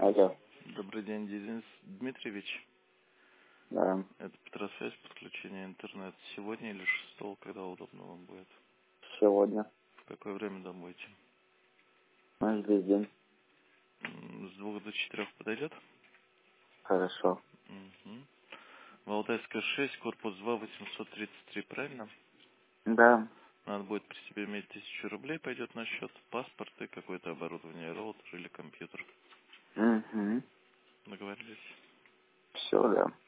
Алло. Добрый день, Денис Дмитриевич. Да. Это Петросвязь, подключение интернет. Сегодня или 6, когда удобно вам будет? Сегодня. В какое время домоете? Весь день. С 2 до 4 подойдет? Хорошо. Угу. Валдайская 6, корпус 2, 833, правильно? Да. Надо будет при себе иметь 1000 рублей, пойдет на счет, паспорт и какое-то оборудование, роутер или компьютер. Угу. Договорились? Все, да.